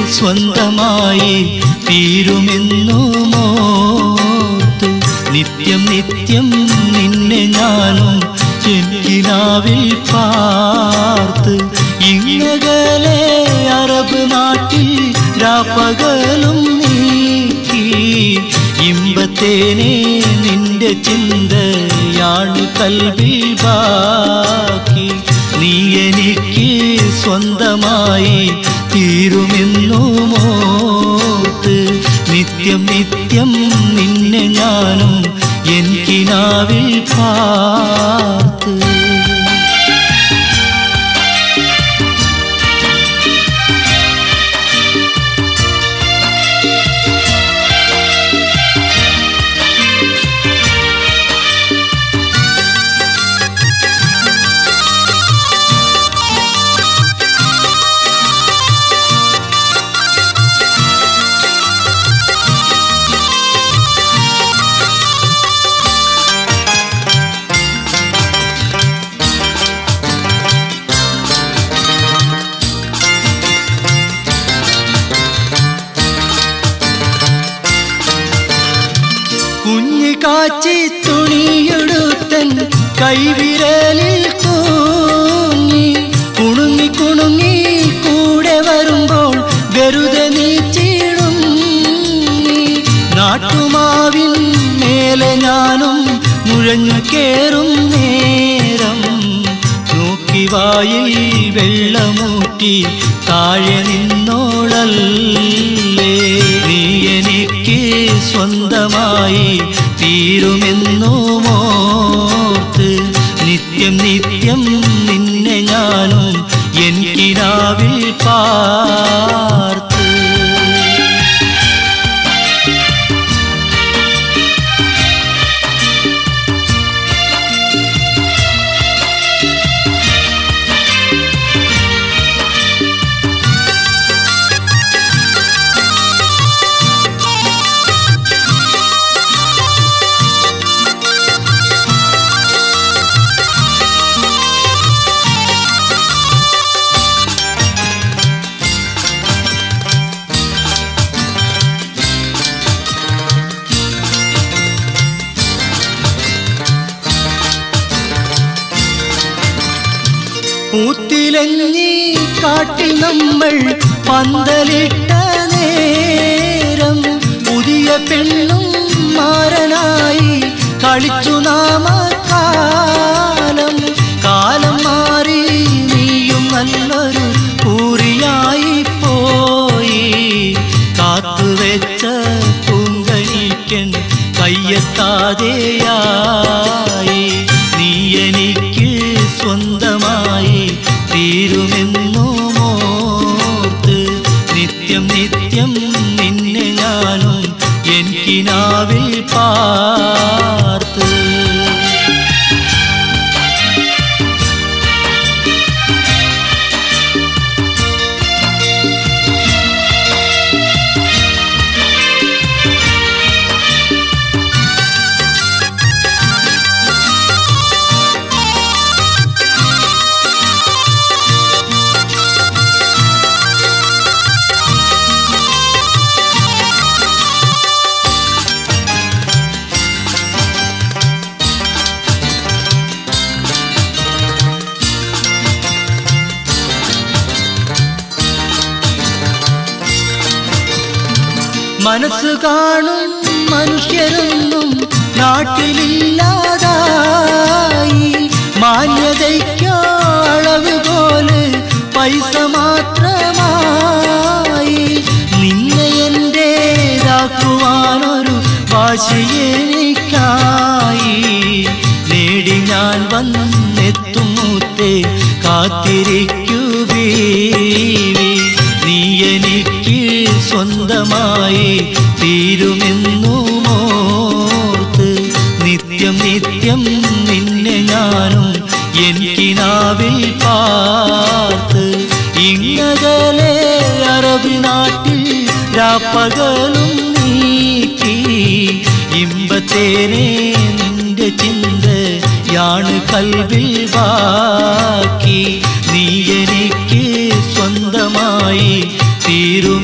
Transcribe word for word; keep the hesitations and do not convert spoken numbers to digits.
സ്വന്തമായി തീരുമെന്നുമോർത്തു നിത്യം നിത്യം നിന്നെ ഞാനും എനിക്കിനാവിൽ പാർത്ത് ഇങ്ങകലെ അറബ് നാട്ടിൽ രാപ്പകലും നീക്കി ഇമ്പത്തേനെ നിന്റെ ചിന്തയാണ് കൽവിൽ ബാക്കി നീ എനിക്ക് സ്വന്തമായി തീരുമെന്നുമോർത്ത് നിത്യം നിത്യം നിന്നെ ഞാനും എനിക്കിനാവിൽ പാർത്ത് കാച്ചി തുണിയെടുത്തൻ കൈവിരലിൽ തൂങ്ങി കുണുങ്ങി കുണുങ്ങി കൂടെ വരുമ്പോൾ വെറുതെ നീച്ചിടും നാട്ടുമാവിൻ മേലെ ഞാനും നുഴഞ്ഞു കേറും നേരം നോക്കി വായിൽ വെള്ളമൂറ്റി താഴെ നിന്നോളല്ലേ നീ എനിക്ക് സ്വന്തമായി തീരുമെന്നുമോർത്ത് നിത്യം നിത്യം നിന്നെ ഞാനും എനിക്കിനാവിൽ പാർത്ത് പൂത്തിലഞ്ഞി കാട്ടിൽ നമ്മൾ പന്തലിട്ട നേരം പുതിയ പെണ്ണും മാരനായി കളിച്ചു നാമ കാലം കാലം മാറി നീയും നല്ലൊരു കൂറിയായി പോയി കാത്തുവെച്ച പൂങ്കണിക്കൻ കയ്യെത്താതെയായി നീ എനിക്ക് സ്വന്തമായി തീരുമെന്നുമോർത്ത് നിത്യം നിത്യം നിന്നെ ഞാനും എനിക്കിനാവിൽ പാർത്ത് മനസ്സ് കാണും മനുഷ്യരൊന്നും നാട്ടിലില്ലാതായി മാന്യതയ്ക്കോ അളവ് പോലെ പൈസ മാത്രമായി നിന്നെ എന്റേതാക്കുവാനൊരു വാശിയെനിക്കായി നേടി ഞാൻ വന്നെത്തും മുത്തേ കാത്തിരിക്കൂ ബീവി നീ എനിക്ക് സ്വന്തമായി തീരുമെന്നുമോർത്ത് നിത്യം നിത്യം നിന്നെ ഞാനും എനിക്കിനാവിൽ പാർത്ത് ഇങ്ങകലെ അറബ് നാട്ടിൽ രാപ്പകലും നീക്കി ഇമ്പത്തേനെ നിന്റെ ചിന്തയാണ് കൽവിൽ ബാക്കി നീ എനിക്ക് സ്വന്തമായി തീരു